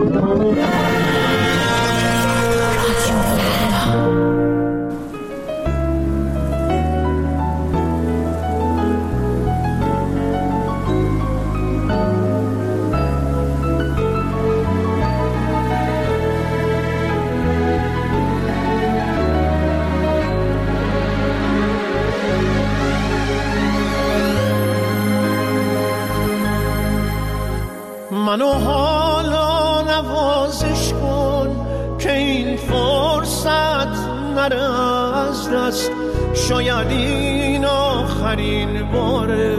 منو حالا نوازش کن که این فرصت نره از دست. شاید این آخرین باره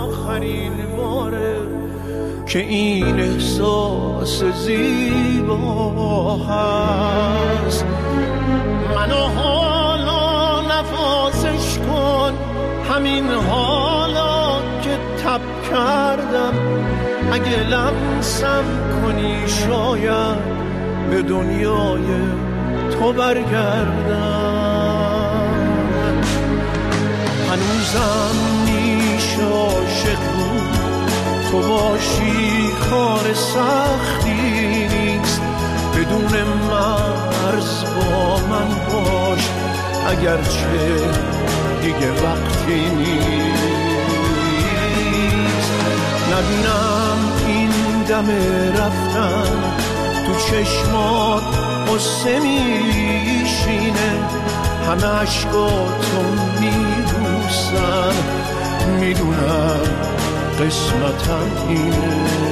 که این احساس زیبا هست. منو حالا نوازش کن، همین حالا که تب کردم. اگه لمسم کنی شاید به دنیای تو برگردم. هنوزم میشه عاشق بود، تو باشی کار سختی نیست. بدون مرز با من باش، اگرچه دیگه وقتی نیست. نبینم این دم رفتن تو چشمات قصه میشینه. همه عشقاتو میبوسن، میدونم قسمتم اینه.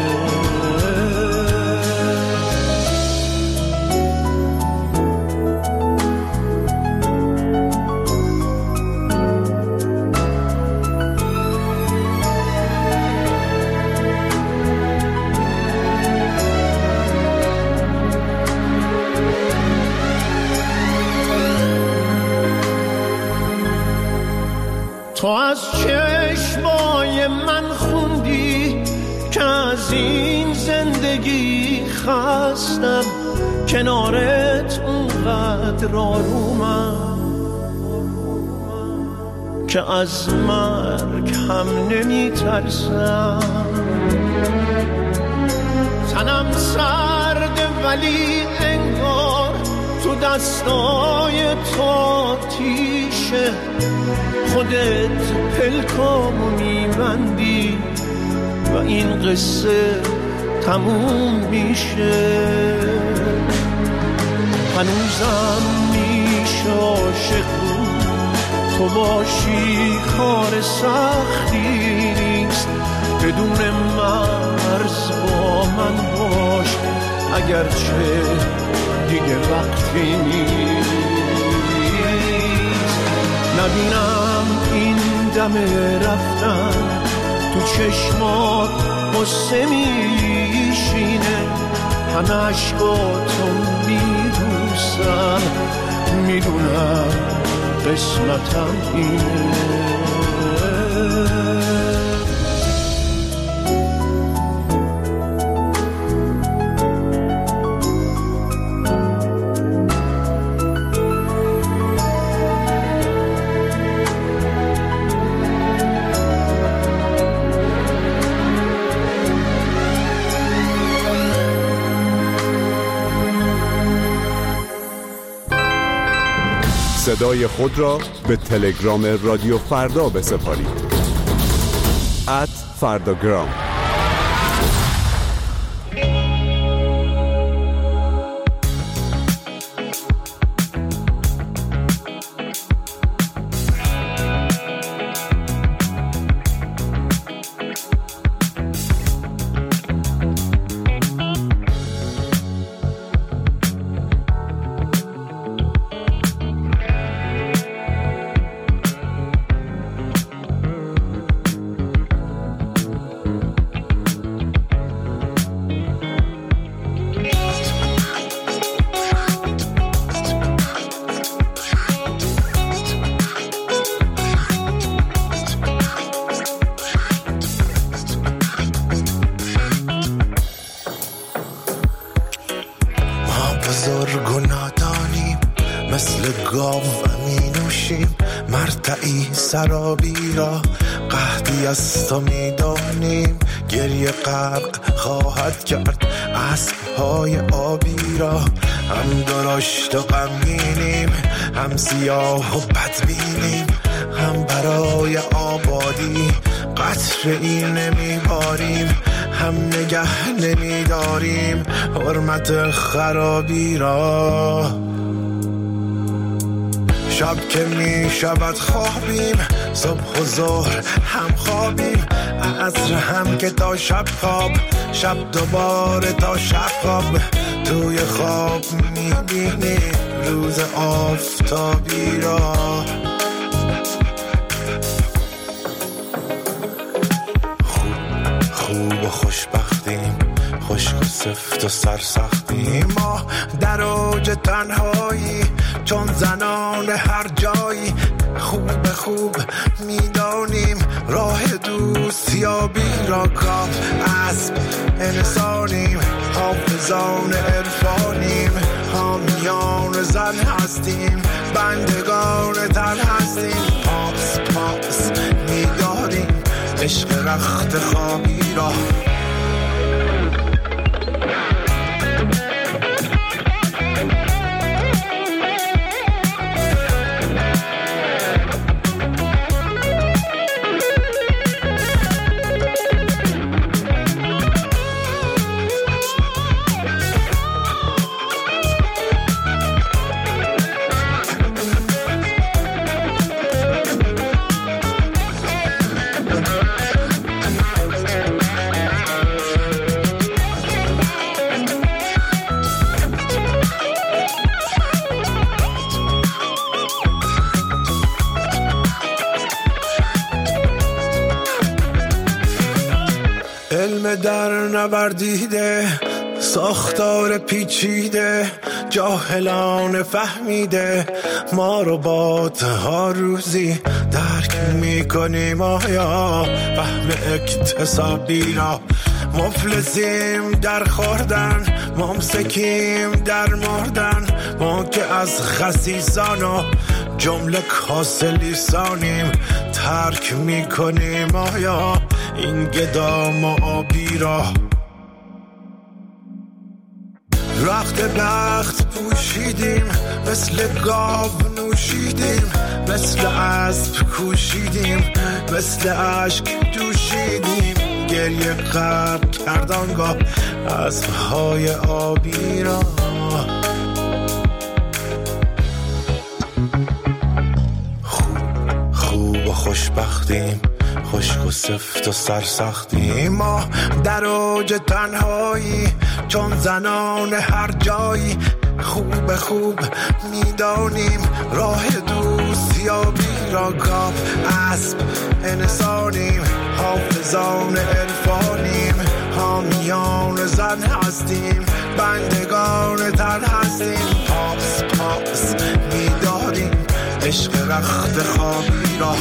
تو از چشمای من خوندی که از این زندگی خستم. کنارت اونقدر آرومم که از مرگ هم نمی ترسم. تنم سرده ولی انگار تو دستای تو آتیشه. خودت پلکامو میبندی و این قصه تموم میشه. هنوزم میشه عاشق بود، تو باشی کار سختی نیست. بدون مرز با من باش، اگرچه دیگه وقتی نیست. نبینم این دم رفتن تو چشمات قصه میشینه. همه عشقاتو میبوسم، میدونم قسمتم اینه. صدای خود را به تلگرام رادیو فردا بسپارید. @فرداگرام. مثل گاو می نوشیم مرتعی سرابی را، قحطی از تو می دانیم گریه غرق خواهد کرد اسب‌های آبی را. هم درشت و غمگینیم، هم سیاه و بدبینیم، هم برای آبادی قطره‌ای نمیباریم، هم نگه نمیداریم حرمت خرابی را. شب که می شود خوابیم، صبح و ظهر هم خوابیم، عصر هم که تا شب خواب، شب دوباره تا شب خواب. توی خواب می بینیم روز آفتابی را. خوب و خوشبختیم، خشک و سفت و سرسختیم، ما در اوج تنهایی چون زنان هر جایی. خوب میدانیم راه دوستیابی را، کام اسب انسانیم، حافظان عرفانیم، حامیان زن هستیم، بندگان تن هستیم. پاس میداریم عشق رخت خوابی را. علم در نوردیده، ساختار پیچیده، جاهلان فهمیده، ما رو بادها روزی درک میکنیم آیا فهم اکتسابی را. مفلسیم در خوردن، ممسکیم در مردن، ما که از خسیسان و جمله کاسه لیسانیم ترک میکنیم آیا این گدام و آبی را. رخت بخت پوشیدیم، مثل گاو نوشیدیم، مثل اسب کوشیدیم، مثل اشک جوشیدیم، گریه غرق کردانگاه اسب‌های آبی را. خوب و خوشبختیم، خشک و سفت و سرسختیم، ما در اوج تنهایی چون زنان هر جایی. خوب میدانیم راه دوستیابی را، گاو اسب انسانیم، حافظان عرفانیم، حامیان زن هستیم، بندگان تن هستیم. پاس میداریم عشق رخت خوابی را.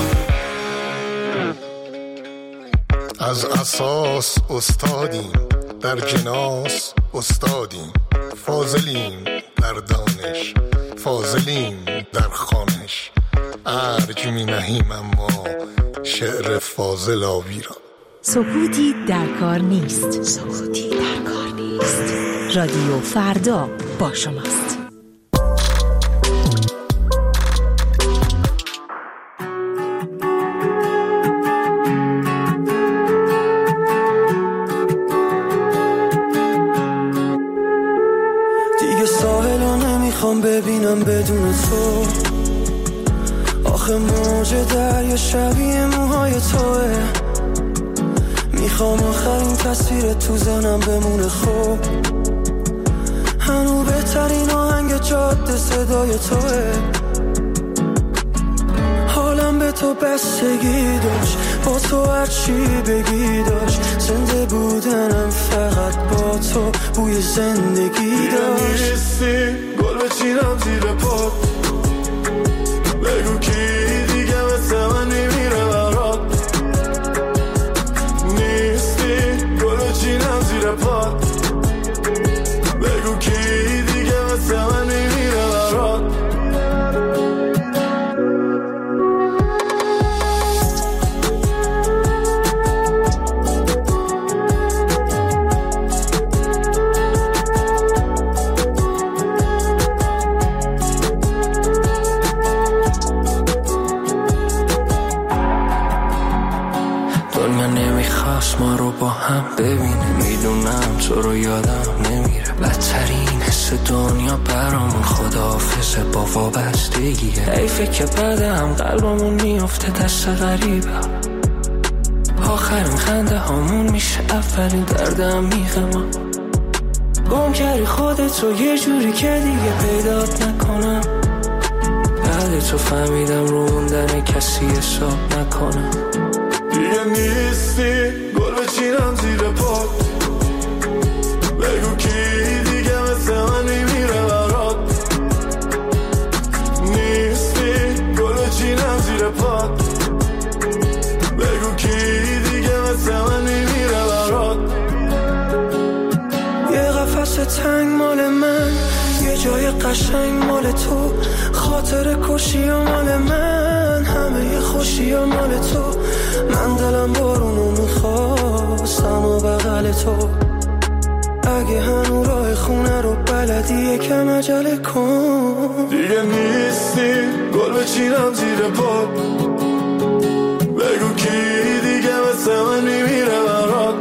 از اساس استادیم، در جناس استادیم، فاضلیم در دانش، فاضلیم در خوانش، ارج می نهیم اما شعر فاضل آبی را. سکوتی در کار نیست، سکوتی در کار نیست. رادیو فردا با شماست. ببینم بدون تو، آخه موج دریا شبیه موهای توه. میخوام آخرین تصویر تو ذهنم بمونه خوب، هنو بهترین آهنگ جاده صدای توه. حالم به تو بستگی داشت، با تو هرچی بگی داشت، زنده بودنم فقط با تو بوی زندگی داشت. گل بچینم زیر پات، بگو کی دیگه مثل من میمیره برات. نیستی گل بچینم زیر پات، بگو کی دیگه مثل من میمیره برات. نمیره. بدترین حس دنیا برامون خداحافظه با وابستگیه. حیفه که بعدم قلبمون میفته دست غریبه. آخرین خنده هامون میشه اولین دردم میخمم. گم کردی خودتو یه جوری که دیگه پیدات نکنم. بعد تو فهمیدم رو موندن کسی حساب نکنم. دیگه نیستی گل بچینم زیر پات. بگو کی دیگه مثل من میمیره برات. نیستی گل بچینم زیر پات. بگو کی دیگه مثل من میمیره برات. یه قفس تنگ مال من، یه جای قشنگ مال تو. خاطر کشی و مال من، همه ی خوشی و مال تو. من دلم بارونو میخواستم و بغل تو. اگه هنو راه خونه رو بلدی یکم عجله کن. دیگه نیستی گل بچینم زیر پات. بگو کی دیگه مثل من میمیره برات.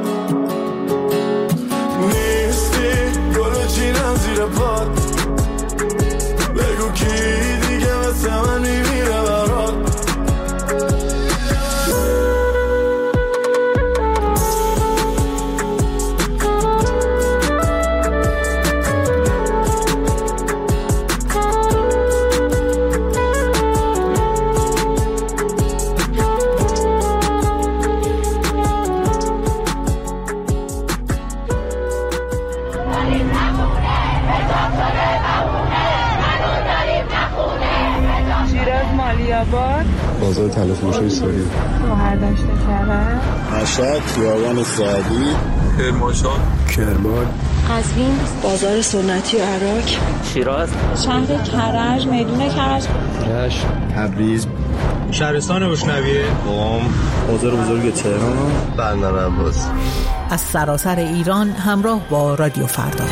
نیستی گل بچینم زیر پات. بگو کی دیگه مثل من میمیره برات. بازار طلا فروشی سوری، بهرداشت کرد، مشهد، خیابان سعدی، کرمانشاه، کرمان، قزوین، بازار سنتی عراق، شیراز، شهر کرج، میدون کرج، رشت، تبریز، شهرستان بوشنویه، قم، بازار بزرگ تهران، بندر عباس. از سراسر ایران همراه با رادیو فردا.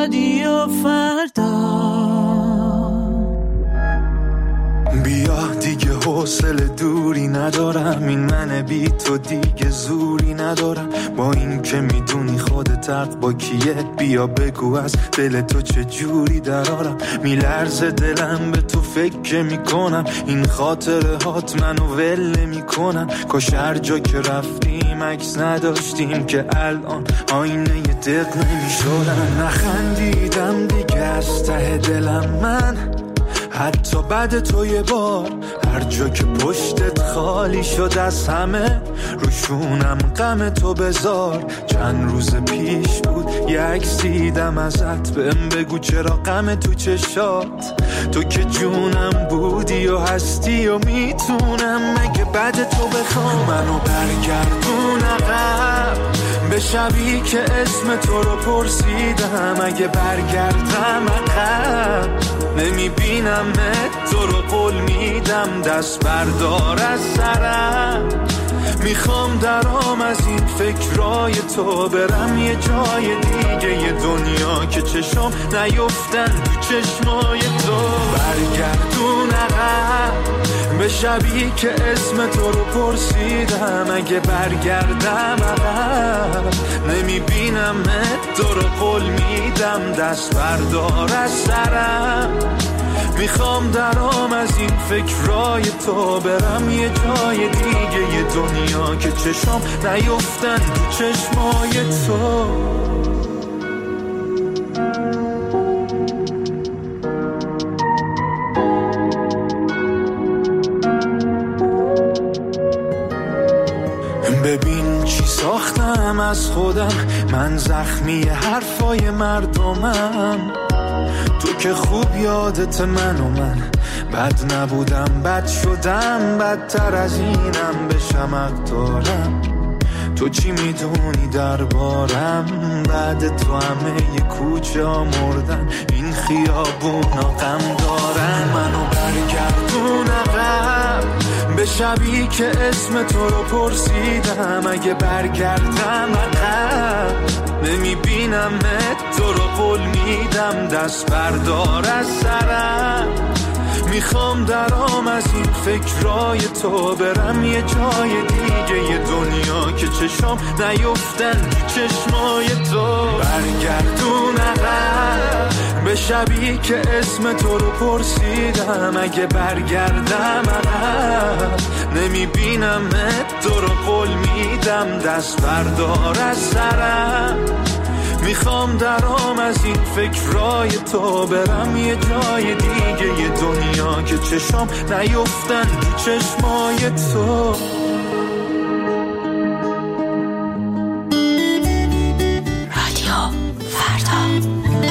رادیو فردا. بیا دیگه حوصله دوری ندارم، این من بی تو دیگه زوری ندارم. با این که میدونی خودت حق با کیه، بیا بگو از دل تو چه جوری درارم. میلرزه دلم به تو فکر میکنم، این خاطره هات منو ول میکنن. کاش هر جا که رفتیم عکس نداشتیم که الان آینه دق نمیشدن. نخندیدم دیگه از ته دلم من، حتی بعد تو یه بار هر جا که پشتت خالی شد از همه، روشونم غم تو بذار. چند روز پیش بود یه عکس دیدم ازت، بهم بگو چرا غم تو چشات. تو که جونم بودی و هستی و میتونم مگه بعد تو بخوام منو برگردون عقب به شبی که اسم تو رو پرسیدم. اگه برگردم عقب نمیبینم تو رو قول میدم، دست بردار از سرم. میخوام درام از این فکرای تو برم یه جای دیگه، یه دنیا که چشم نیفتن تو چشمای تو. برگردون عقب به شبی که اسم تو رو پرسیدم. اگه برگردم عقب نمیبینم تو رو قول میدم، دست بردار از سرم. میخوام درام از این فکرای تو برم یه جای دیگه، یه دنیا که چشم نیفتن تو چشمای تو. ببین چی ساختم از خودم، من زخمی حرفای مردمم. تو که خوب یادت من و من بد نبودم، بد شدم، بدتر از اینم بشم حق دارم. تو چی میدونی دربارم، بعد تو همه ی کوچه ها مردن، این خیابونا غم دارن. منو برگردون عقب به شبی که اسم تو رو پرسیدم. اگه برگردم عقب نمیبینم تو رو قول میدم، دست بردار از سرم. میخوام درام از این فکرای تو برم یه جای دیگه، یه دنیا که چشم نیفتن تو چشمای تو. برگردون عقب به شبی که اسم تو رو پرسیدم. اگه برگردم عقب نمیبینم تو رو قول میدم، دست بردار از سرم. میخوام درام از این فکرای تو برم یه جای دیگه، یه دنیا که چشم نیفتن تو چشمای تو. رادیو فردا.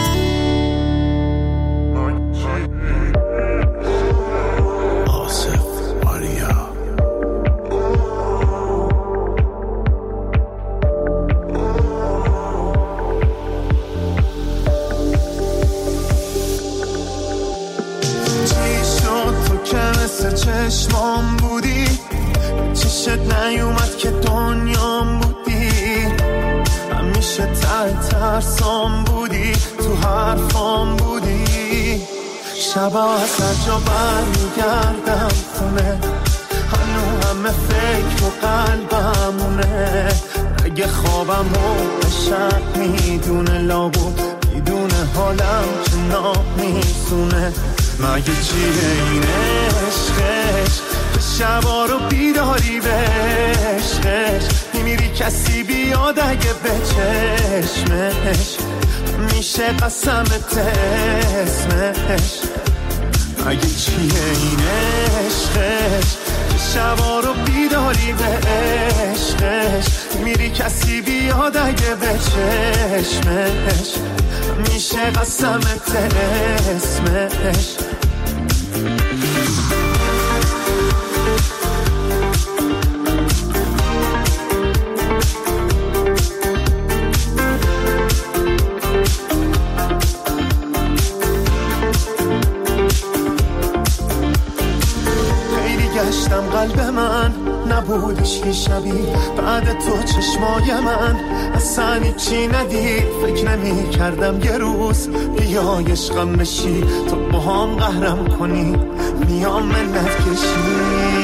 چشمام بودی، چشت نیومد که دنیام بودی. همیشه ته ترسام بودی، تو حرفام بودی. شبا از هر جا برمیگردم خونه، هنو همه فکر و قلبمونه. اگه خوابم و شب میدونه، لابو میدونه حالم چه نامیزونه. مگه چیه این عشقش، به شبا رو بیداری به عشقش. میمیری کسی بیاد اگه به چشمش، میشه قسمت اسمش. مگه چیه این عشقش، به شبا رو بیداری به عشقش. میری کسی بیاد اگه به چشمش، میشه قسمت اسمش. خیلی گشتم قلب من نبودش که شبیه بعد تو چشمای من اصلا چی ندید. فکر نمی کردم یه روز بیای عشقم بشی، تو با هم قهرم کنی میام منت کشی.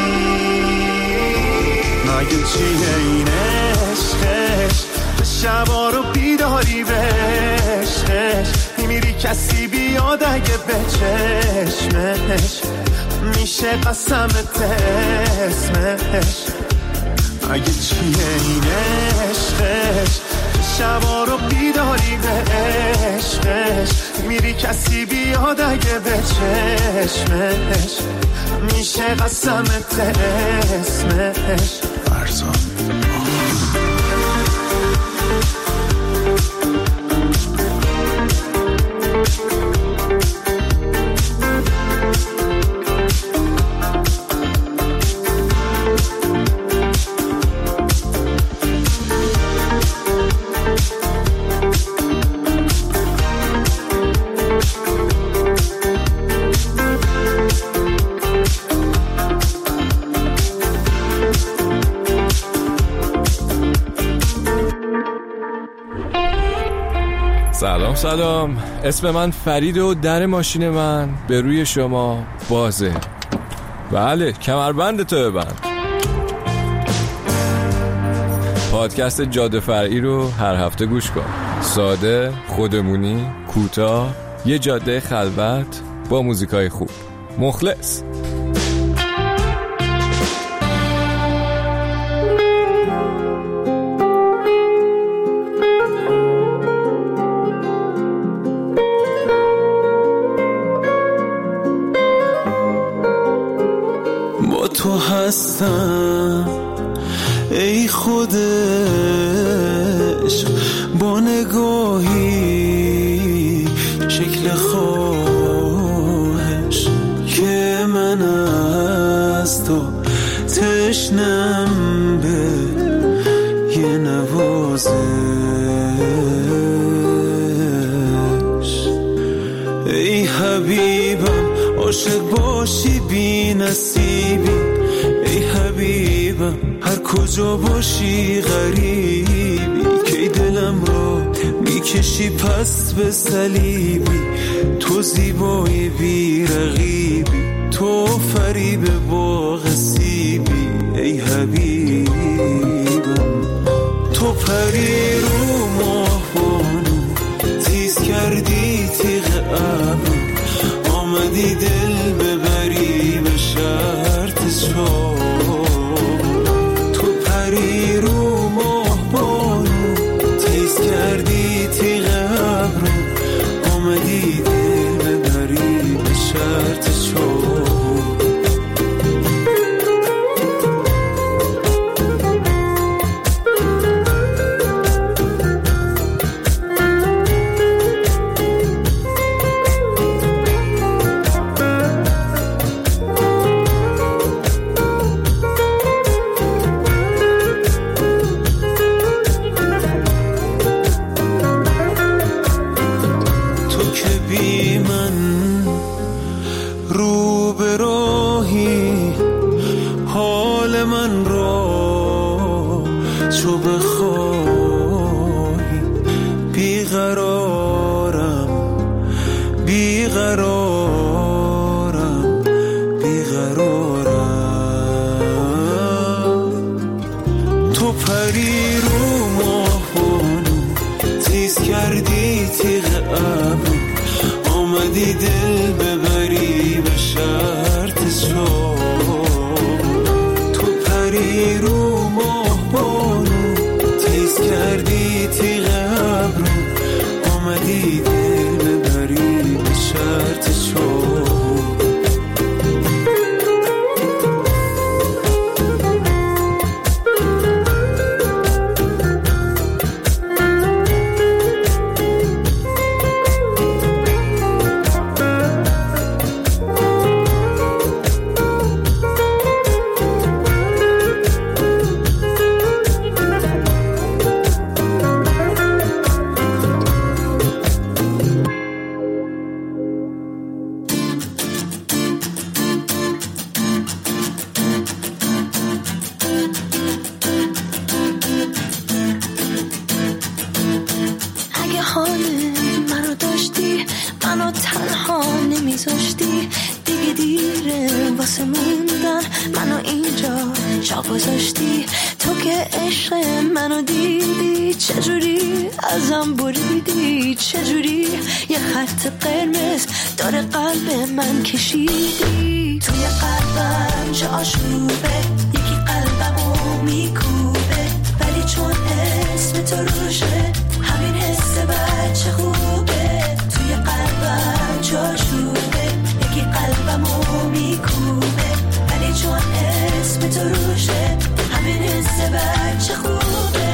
مگه چیه این عشقش به شبا رو بیداری بهشش میمیری کسی بیاد اگه به چشمش میشه قسمت اسمش. مگه چیه این عشقش که شبا رو بیداری به عشقش میری کسی بیاد اگه به چشمش میشه قسمت اسمش. فرزان سلام، اسم من فرید و در ماشین من به روی شما بازه. بله، کمربند تو ببند. پادکست جاده فرعی رو هر هفته گوش کن. ساده، خودمونی، کوتاه، یه جاده خلوت با موزیکای خوب. مخلص. تو هستم ای خود عشق، با نگاهی شکل خواهش که من از تو تشنم به یه نوازش. ای حبیبم عاشق باشی بی نصیبی، ای حبیبم هر کجا باشی غریبی، که دلم را میکشی پس به صلیبی. تو زیبای بی رقیبی، تو فریب باغ سیبی. ای حبیبم تو پری رو ماه بانو، تیز کردی تیغ ابرو، آمدی دل ببری به شرط شام. تو پری رو ماه بانو، تیز کردی تیغ ابرو، آمدی دل ببری به شرط شام. تو پری رو ماه بانو، تیز کردی تیغ ابرو، آمدی دل ببری به شرط شام. تو پری رو ماه بانو، تیز کردی تیغ ابرو، آمدی دل ببری به شرط شام. حال منو داشتی، منو تنها نمیذاشتی، دیگه دیره واسه موندن منو اینجا جا گذاشتی. تو که عشق منو دیدی چجوری ازم بریدی، چجوری یه خط قرمز داره قلب من کشیدی. توی قلبم چه آشوبه، یکی قلبمو میکوبه، ولی چون اسم تو روشه همین حس بچه خوبه. توی قلبم چه آشوبه، یکی قلبمو میکوبه، ولی چون اسم تو روشه همین حس بچه خوبه.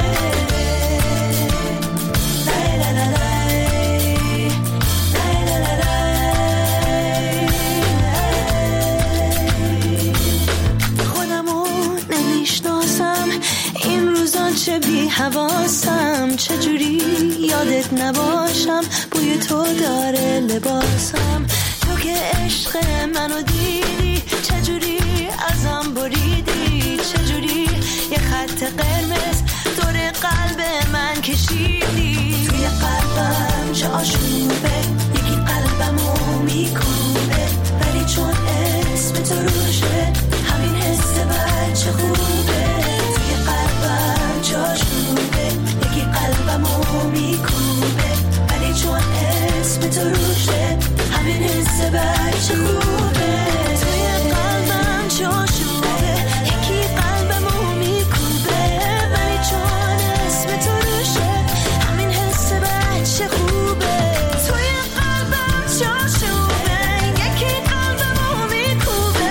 چه بی حواسم، چجوری یادت نباشم، بوی تو داره لباسم. تو که عشق منو دیدی چجوری ازم بریدی، چجوری یه خط قرمز دور قلب من کشیدی. توی قلبم چه آشوبه، یکی قلبمو میکوبه، ولی چون اسم تو روشه همین حس بچه خوبه. توی قلبم چه آشوبه، یکی قلبمو میکوبه، ولی چون اسم تو روشه همین حس بچه خوبه. توی قلبم چه آشوبه، یکی قلبمو میکوبه، ولی چون اسم تو روشه همین حس بچه خوبه. توی قلبم چه آشوبه، یکی قلبمو میکوبه،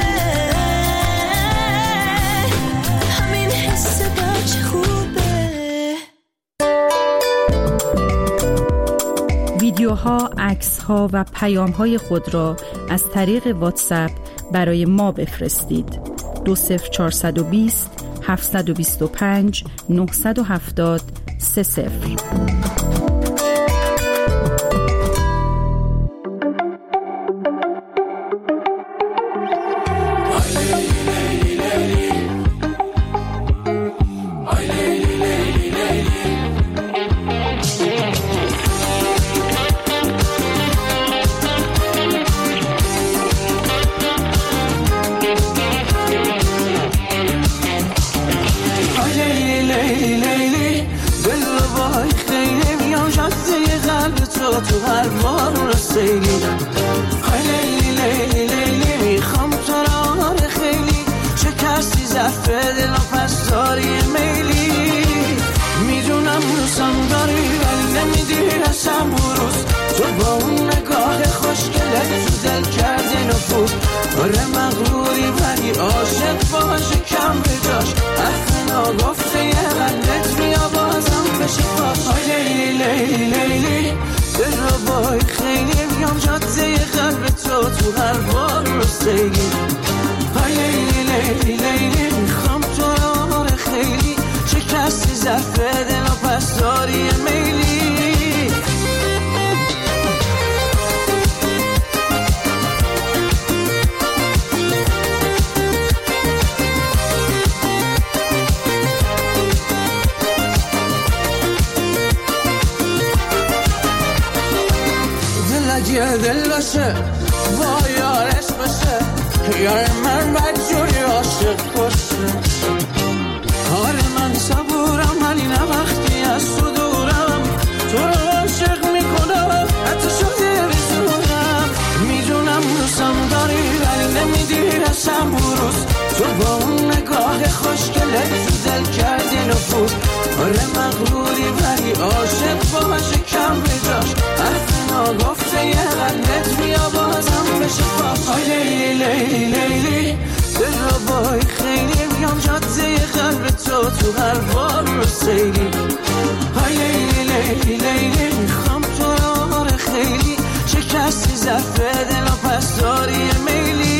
همین حس بچه خوبه. ویدیوها، عکس‌ها و پیام‌های خود را از طریق واتساپ برای ما بفرستید. 20420 725 970 30. تو هر بار رسیدی، لیلی لیلی لیلی میخوام تو را خیلی، شکستی ظرف دل و پس داری میلی. میدونم روزم داری ولی نمیدی رسم بروز، تو با اون نگاه خوشگلت تو دل کردی نفوذ. آره مغروری ولی عاشق باشه کم به جاش، حرف ناگفته یه غلط میا بازم بشه پاش. لیلی لیلی لیلی دل رو بای خیلی، میام جاده قلب تو هر بار رو سیلی. لیلی لیلی لیلی میخوام تو را خیلی، شکستی ظرف دل و پس داری میلی. یه دل باشه با یارش باشه، یار من بدجوری عاشق باشه. آره من صبورم ولی نه وقتی از تو دورم، تو رو عاشق میکنم حتی شده بزورم. میدونم روزم داری ولی نمیدی رسم بروز، تو با اون نگاه خوشگله تو دل کردی نفوذ. آره مغروری ولی عاشق باشه کم به جاش، حرف ناگفته یه غلط میا بازم بشه پاس. لیلی لیلی لیلی دل رو بای خیلی، میام جاده قلب تو هر بار رو سیلی. لیلی لیلی لیلی میخوام تو را خیلی، شکستی ظرف دل و پس داری میلی.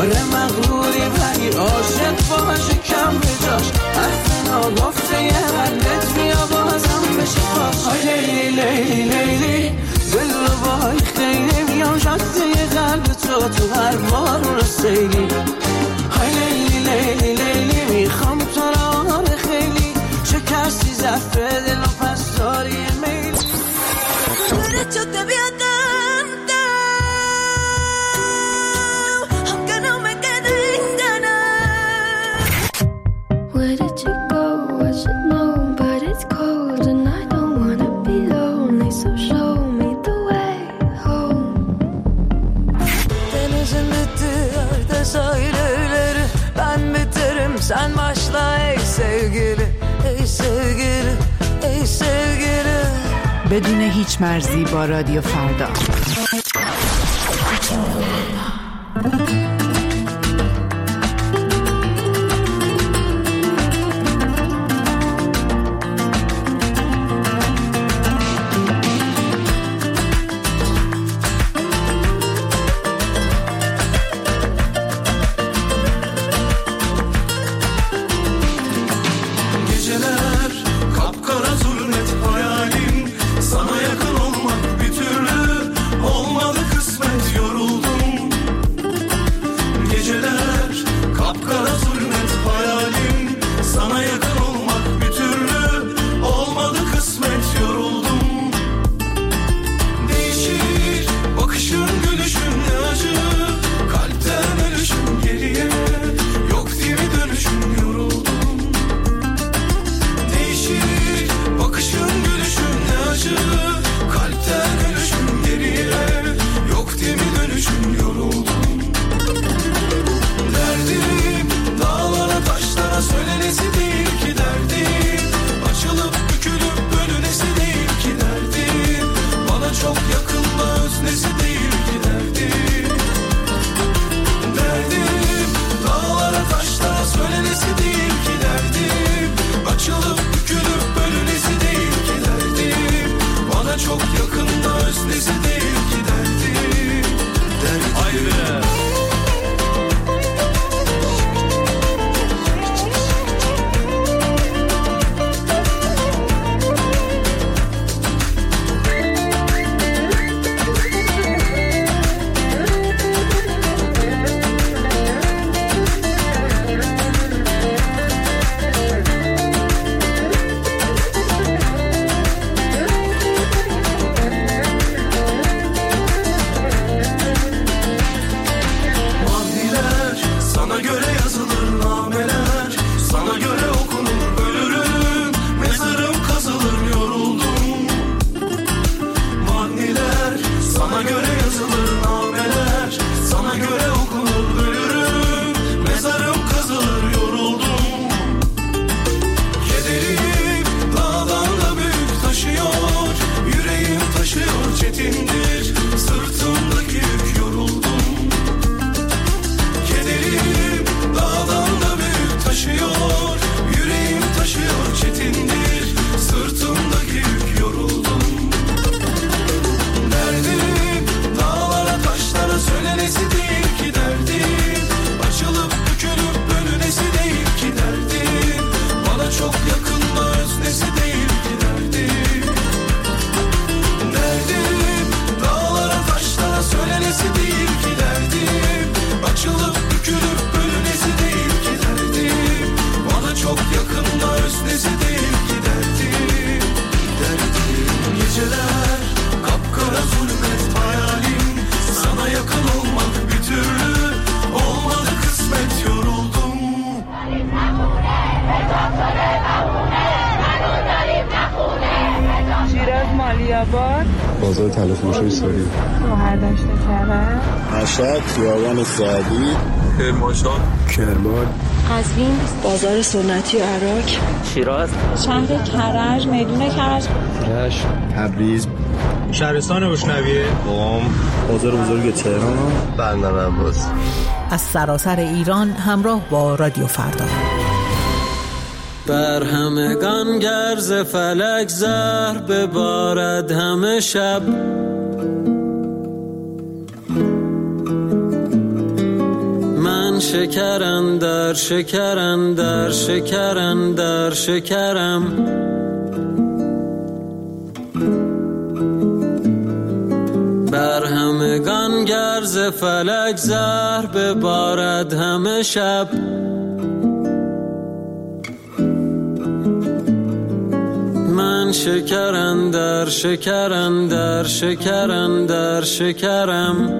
آره مغروری ولی عاشق باشه کم به جاش حرف ناگفته یه قلبت بیا بازم بشه پاش های لیلی لیلی لیلی دل رو با خیلی میام شده یه قلب تو هر بار رسیلی های لیلی لیلی لیلی میخوام تو را خیلی شکستی زفه دل و پس داری میل derecho te voy a dar aunque no me queden ganas. Where did you go? I should know, but it's cold and I don't wanna be lonely, so show me the way home. Denizin bitti yerde sahilleri, ben biterim sen başla ey sevgili, ey sevgili, ey sevgili. بدون هیچ مرزی با رادیو فردا. بازار تلفروشی ساری، شهرداشت کرد، مشهد، خیابان سعدی، کرمان، قزوین، بازار سنتی عراق، شیراز، شهر کرج، میدون کرج، تبریز، شهرستان روشنویه، قم، بازار بزرگ تهران، بندر عباس. از سراسر ایران همراه با رادیو فردا. بر همگان گرز فلک زهر ببارد همه شب، من من شکرم در شکرم در شکرم در شکرم بر همگان گرز فلک زهر ببارد همه شب من شکرم در شکرم در شکرم در شکرم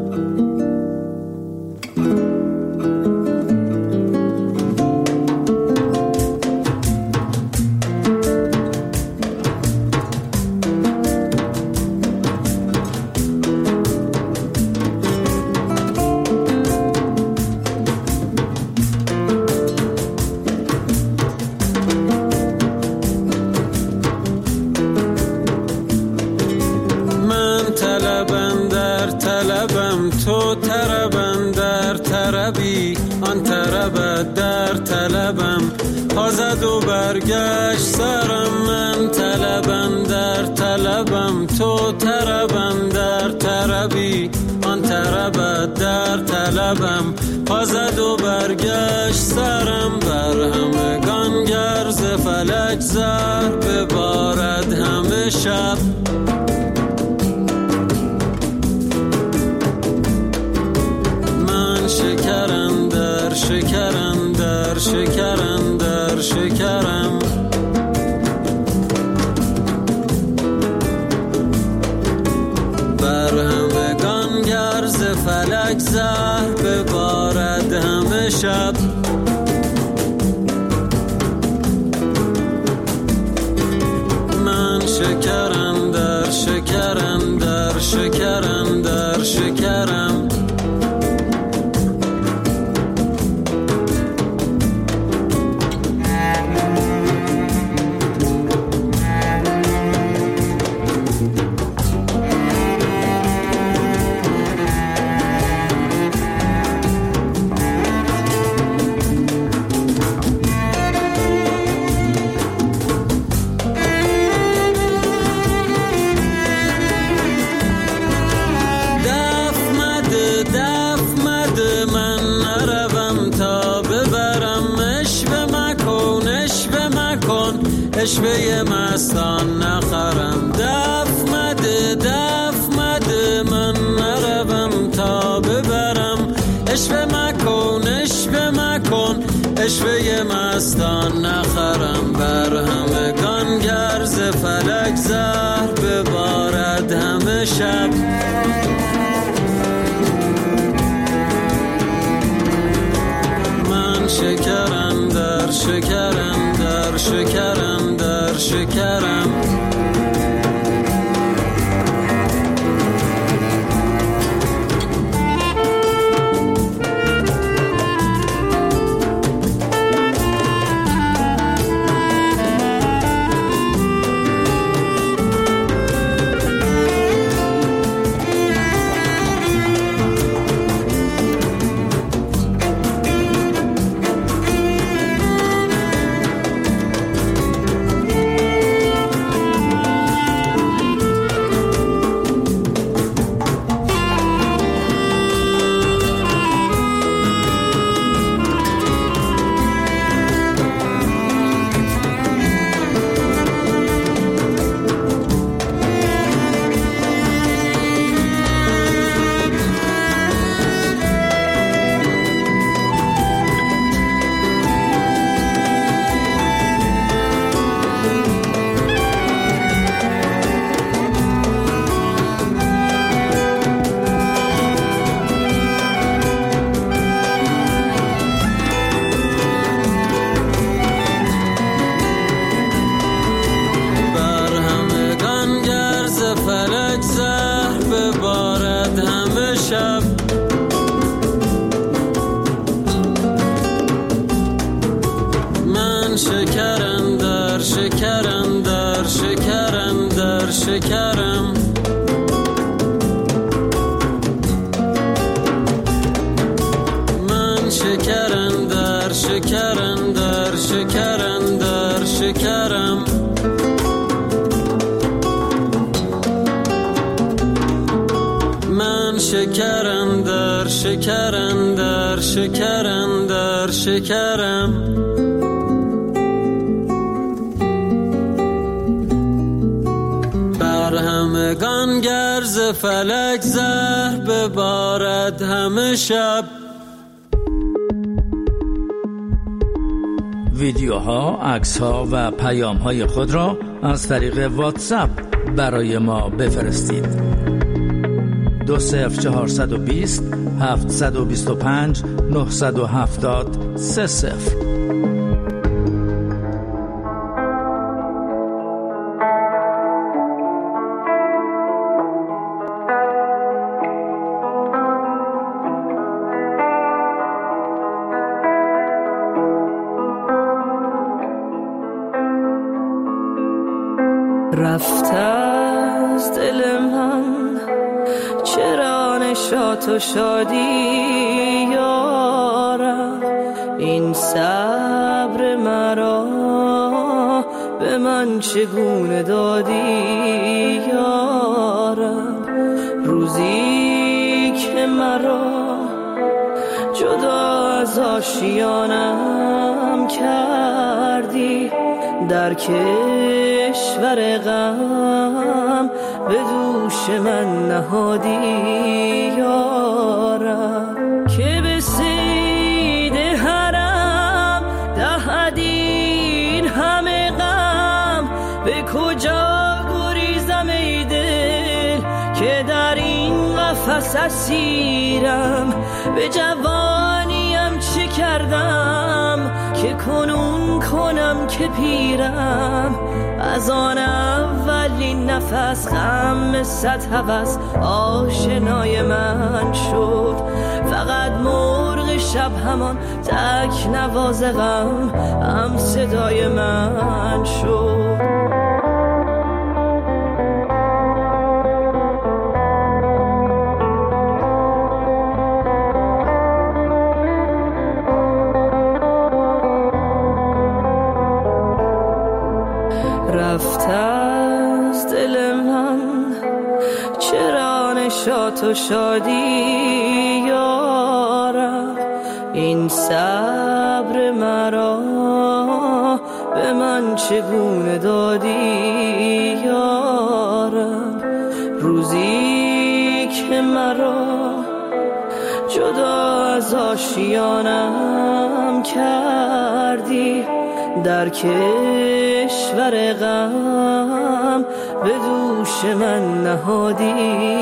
تو طربم در طربی آن طربت در طلبم آزد و برگشت سرم من طلبم در طلبم تو طربم در طربی آن طربت در طلبم آزد و برگشت سرم بر همگان گرز فلک زهر ببارد همه شب شکرم در شکرم در شکرم در شکرم بر همگان گرز فلک زهر ببارد همه شب من شکرم در شکرم در شکرم در شکرم اشوه مستان نخرم دف مده من نروم تا ببرم اشوه مکن اشوه مستان نخرم بر همگان گرز فلک زهر ببارد همه شب من شکرم در شکرم در شکرم در شکرم شکرم در شکرم در شکرم در شکرم من شکرم در شکرم در شکرم در شکرم من شکرم در در شکرم در شکرم در شکرم بر همگان گرز فلک زهر ببارد همه شب. ویدیوها، عکس‌ها و پیام‌های خود را از طریق واتساپ برای ما بفرستید. 20420 725 970 30. رفت از دل من چرا نشاط و شادی یارم، این صبر مرا به من چگونه دادی یارم، روزی که مرا جدا از آشیانم کردی، در کشور غم به دوش من نهادی یارم، که به صید حرم دهدین همه غم، به کجا گریزم ای دل که در این قفس اسیرم، به جوانیم چه کردم که کنون کنم که پیرم، از آن اولین نفس غم صد هوس آشنای من شد، فقط مرغ شب همان تک نواز غم هم صدای من شد. رفت از دل من چرا نشاط و شادی یارم، این صبر مرا به من چگونه دادی یارم، روزی که مرا جدا از آشیانم کردی، در کشور غم به دوش من نهادی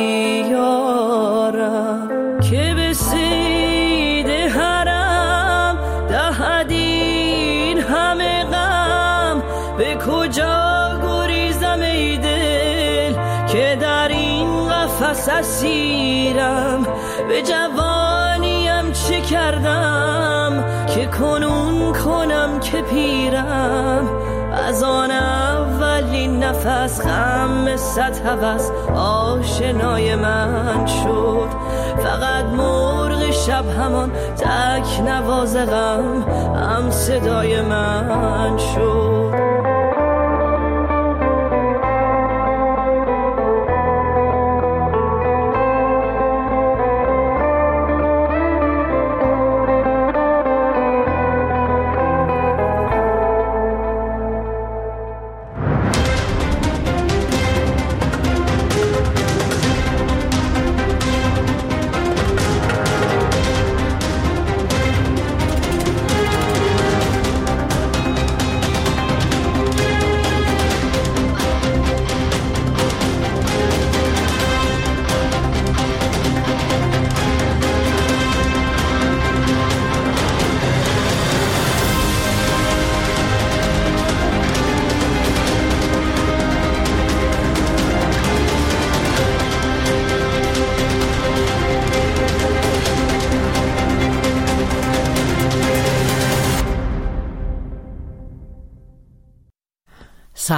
یارم، که به صید حرم دهدین همه غم، به کجا گریزم ای دل که در این قفس اسیرم، به جوانیم چه کردم که کنون کنم که پیرم، از آن اولین نفس غم صد هوس آشنای من شد، فقط مرغ شب همان تک نواز غم هم صدای من شد.